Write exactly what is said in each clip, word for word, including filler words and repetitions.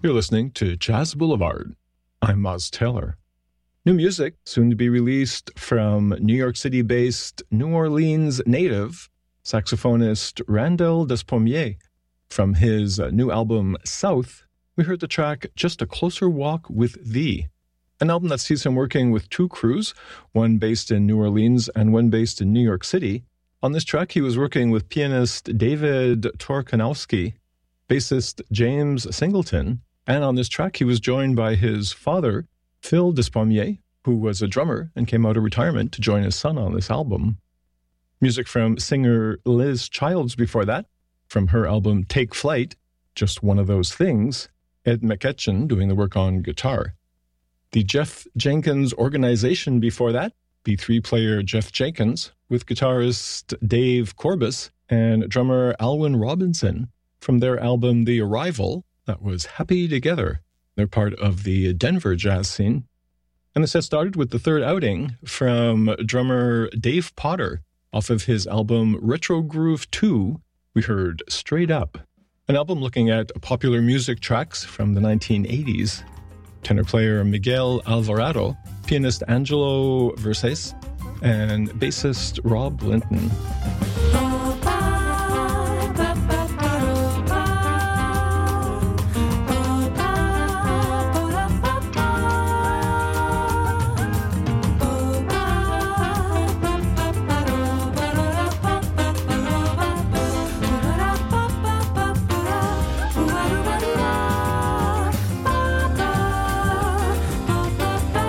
You're listening to Jazz Boulevard. I'm Moz Taylor. New music, soon to be released from New York City-based New Orleans native saxophonist Randall Despommier. From his new album, South, we heard the track Just a Closer Walk with Thee, an album that sees him working with two crews, one based in New Orleans and one based in New York City. On this track, he was working with pianist David Torkanowski, bassist James Singleton, and on this track, he was joined by his father, Phil Despommier, who was a drummer and came out of retirement to join his son on this album. Music from singer Liz Childs before that, from her album Take Flight, Just One of Those Things, Ed McEtchen doing the work on guitar. The Jeff Jenkins Organization before that, B three player Jeff Jenkins, with guitarist Dave Corbus and drummer Alwyn Robinson, from their album The Arrival, that was Happy Together. They're part of the Denver jazz scene. And the set started with the third outing from drummer Dave Potter off of his album Retro Groove two. We heard Straight Up, an album looking at popular music tracks from the nineteen eighties. Tenor player Miguel Alvarado, pianist Angelo Versace, and bassist Rob Linton.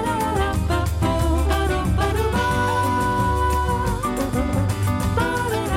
Bye.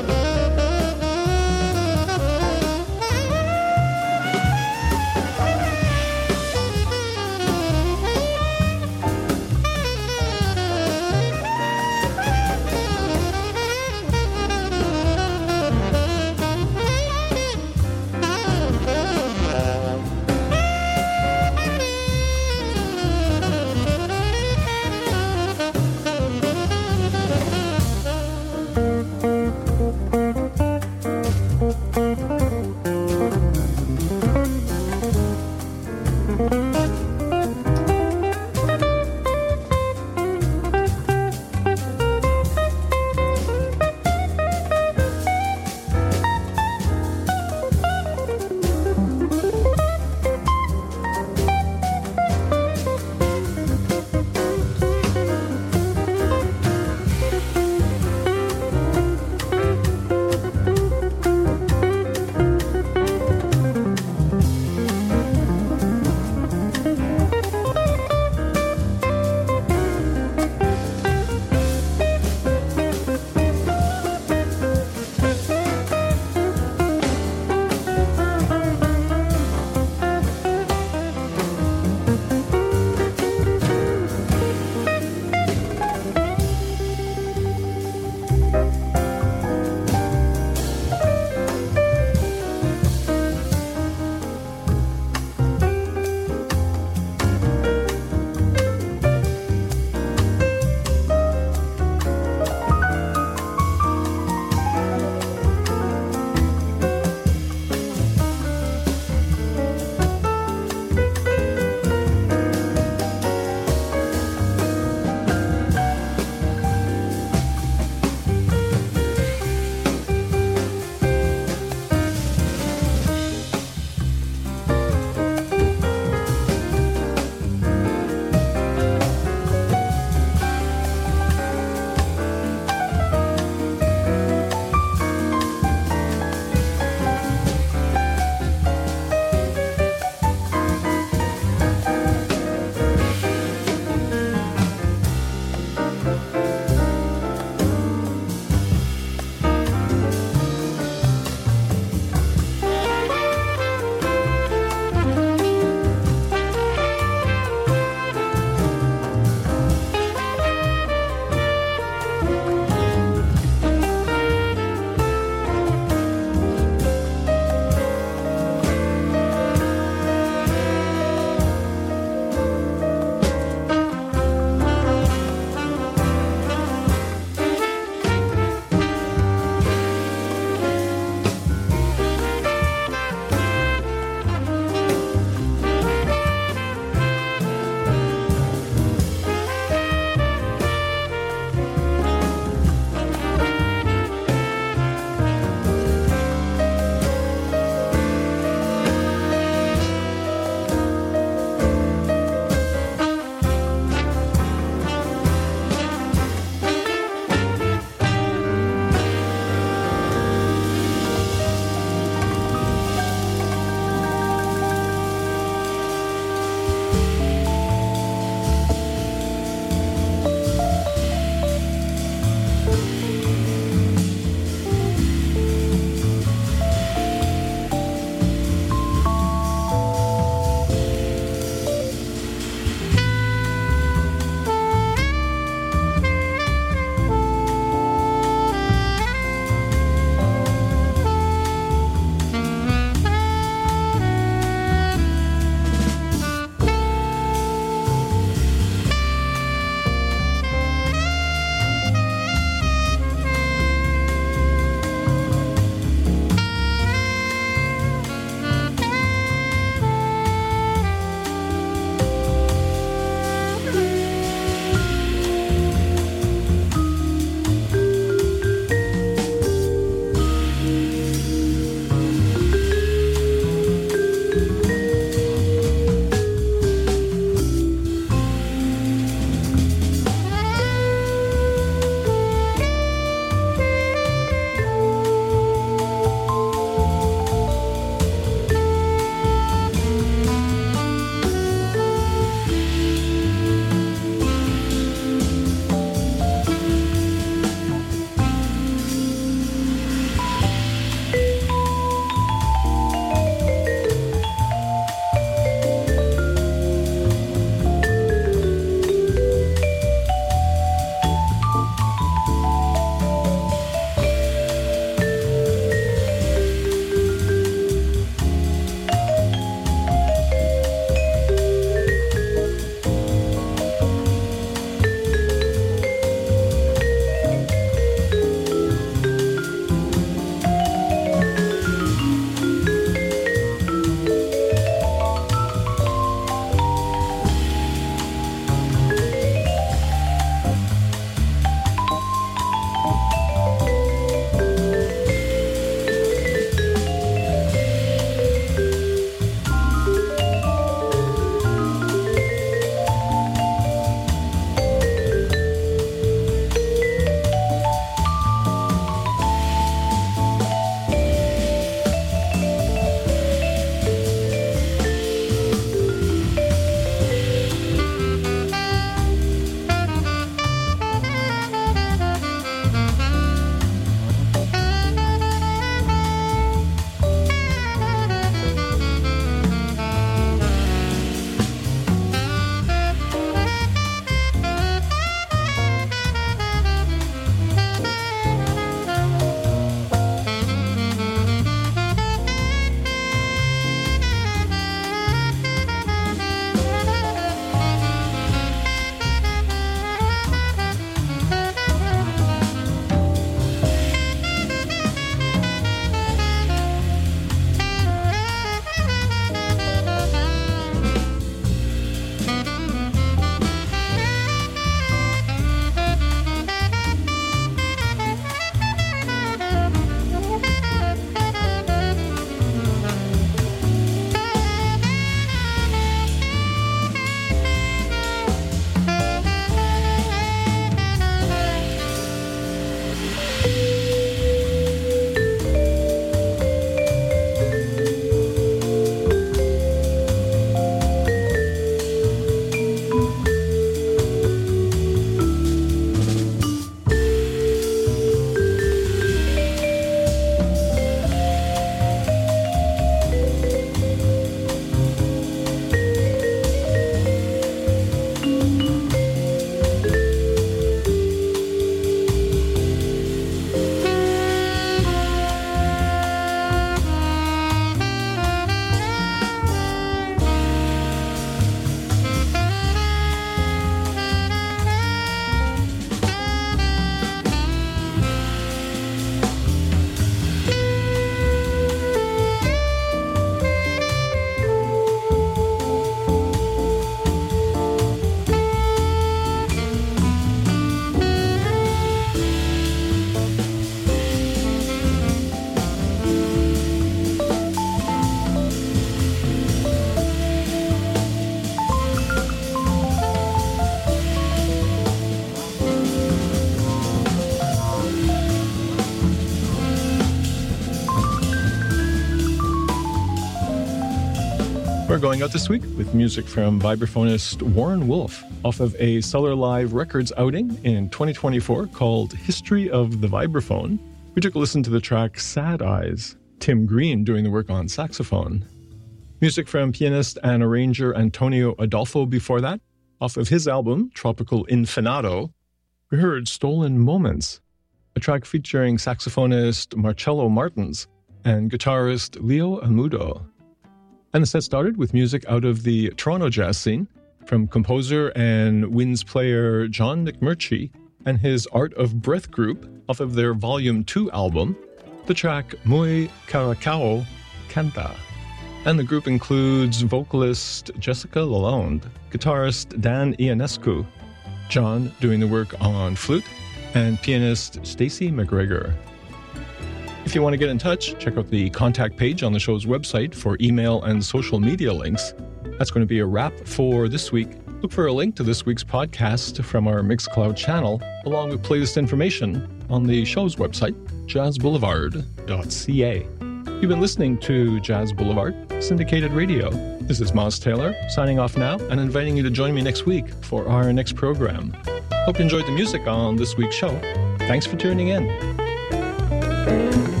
We're going out this week with music from vibraphonist Warren Wolf off of a Cellar Live Records outing in twenty twenty-four called History of the Vibraphone. We took a listen to the track Sad Eyes, Tim Green doing the work on saxophone. Music from pianist and arranger Antonio Adolfo before that, off of his album Tropical Infinato. We heard Stolen Moments, a track featuring saxophonist Marcello Martins and guitarist Leo Amudo. And the set started with music out of the Toronto jazz scene from composer and winds player John McMurtry and his Art of Breath group off of their Volume two album, the track Muy Caracao Canta. And the group includes vocalist Jessica Lalonde, guitarist Dan Ionescu, John doing the work on flute, and pianist Stacey McGregor. If you want to get in touch, check out the contact page on the show's website for email and social media links. That's going to be a wrap for this week. Look for a link to this week's podcast from our Mixcloud channel, along with playlist information on the show's website, jazz boulevard dot c a. You've been listening to Jazz Boulevard, syndicated radio. This is Moz Taylor, signing off now and inviting you to join me next week for our next program. Hope you enjoyed the music on this week's show. Thanks for tuning in.